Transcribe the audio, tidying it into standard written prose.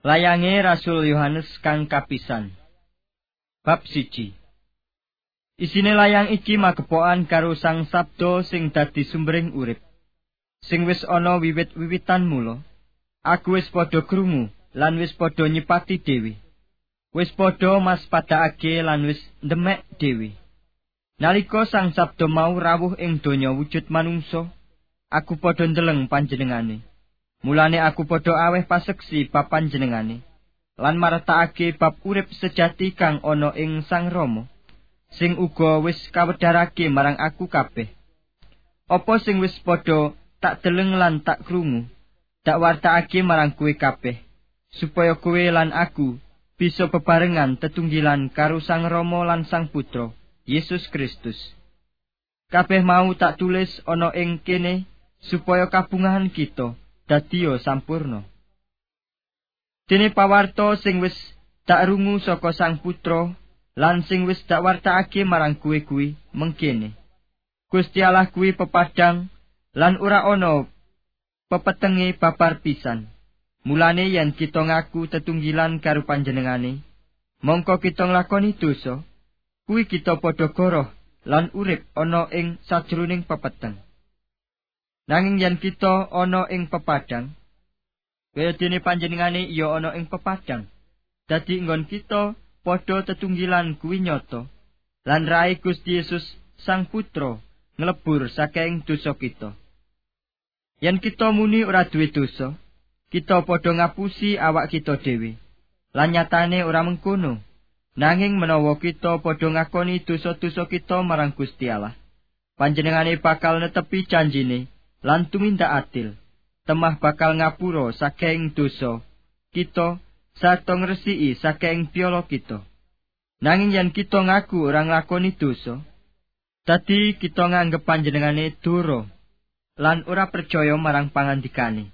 Layange Rasul Yohanes kang kapisan. Bab 1. Isine layang iki magepokan karo Sang Sabda sing dadi sumbering urip. Sing wis ana wiwit-wiwitan mula. Aku wis padha krungu lan wis padha nyipati dhewe. Wis padha maspadakake lan wis ndemek dhewe. Nalika Sang Sabda mau rawuh ing donya wujud manungsa, aku padha ndeleng panjenengane. Mulane aku padha aweh paseksi bab panjenengane lan martakake bab urip sejati kang ana ing Sang Rama, sing uga wis kawedharake marang aku kabeh. Apa sing wis padha tak deleng lan tak krungu, tak wartakake marang kowe kabeh, supaya kowe lan aku bisa bebarengan tetunggilan karo Sang Rama lan Sang Putra, Yesus Kristus. Kabeh mau tak tulis ana ing kene supaya kabungahan kita dadiya sampurna. Dene pawarta sing wis tak rungu saka Sang Putra lan sing wis tak wartakake marang kowe kuwi mengkene. Gusti Allah kuwi pepadang lan ora ana pepetenge babar pisan. Mulane yen kita ngaku tetunggilan karo panjenengane, mongko kita nglakoni dosa, kuwi kita padha goroh lan urip ana ing sajroning pepeteng. Nanging yen kita ana ing pepadang, kaya dene panjenengane iya ana ing pepadang, dadi nggon kita padha tetunggilan kuwi nyata, lan rai Gusti Yesus Sang Putra nglebur saking dosa kita. Yen kita muni ora duwe dosa, kita padha ngapusi awak kita dhewe, lan nyatane ora mengkono. Nanging menawa kita padha ngakoni dosa-dosa kita marang Gusti Allah, panjenengane bakal netepi janjine lan tumindak adil, temah bakal ngapura saking dosa kita sarta ngresiki saking piala kita. Nanging yen kita ngaku ora nglakoni dosa, dadi kita nganggep panjenengane dora lan ora percaya marang pangandikane.